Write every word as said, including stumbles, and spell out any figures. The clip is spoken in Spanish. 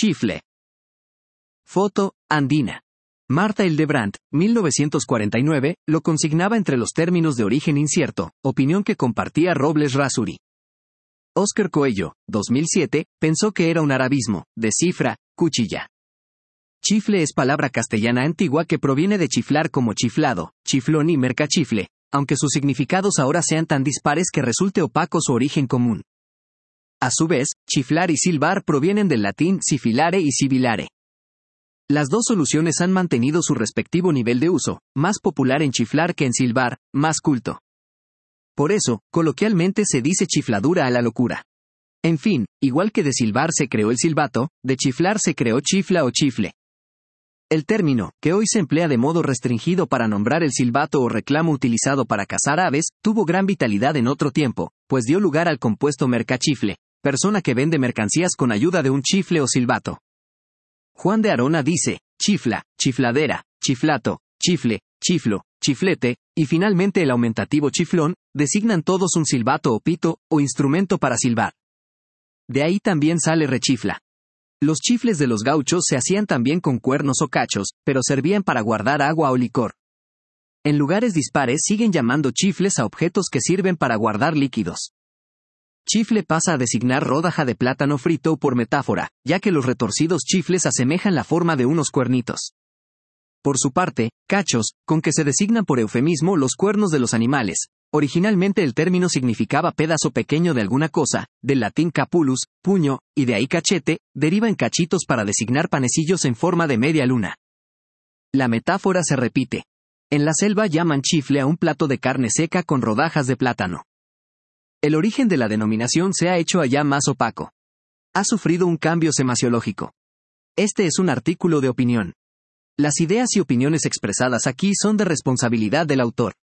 Chifle. Foto, Andina. Martha Hildebrandt, mil novecientos cuarenta y nueve, lo consignaba entre los términos de origen incierto, opinión que compartía Robles Rasuri. Óscar Coello, dos mil siete, pensó que era un arabismo, de cifra, cuchilla. Chifle es palabra castellana antigua que proviene de chiflar como chiflado, chiflón y mercachifle, aunque sus significados ahora sean tan dispares que resulte opaco su origen común. A su vez, chiflar y silbar provienen del latín sifilare y sibilare. Las dos soluciones han mantenido su respectivo nivel de uso, más popular en chiflar que en silbar, más culto. Por eso, coloquialmente se dice chifladura a la locura. En fin, igual que de silbar se creó el silbato, de chiflar se creó chifla o chifle. El término, que hoy se emplea de modo restringido para nombrar el silbato o reclamo utilizado para cazar aves, tuvo gran vitalidad en otro tiempo, pues dio lugar al compuesto mercachifle, persona que vende mercancías con ayuda de un chifle o silbato. Juan de Arona dice, chifla, chifladera, chiflato, chifle, chiflo, chiflete, y finalmente el aumentativo chiflón, designan todos un silbato o pito, o instrumento para silbar. De ahí también sale rechifla. Los chifles de los gauchos se hacían también con cuernos o cachos, pero servían para guardar agua o licor. En lugares dispares siguen llamando chifles a objetos que sirven para guardar líquidos. Chifle pasa a designar rodaja de plátano frito por metáfora, ya que los retorcidos chifles asemejan la forma de unos cuernitos. Por su parte, cachos, con que se designan por eufemismo los cuernos de los animales. Originalmente el término significaba pedazo pequeño de alguna cosa, del latín capulus, puño, y de ahí cachete, deriva en cachitos para designar panecillos en forma de media luna. La metáfora se repite. En la selva llaman chifle a un plato de carne seca con rodajas de plátano. El origen de la denominación se ha hecho allá más opaco. Ha sufrido un cambio semasiológico. Este es un artículo de opinión. Las ideas y opiniones expresadas aquí son de responsabilidad del autor.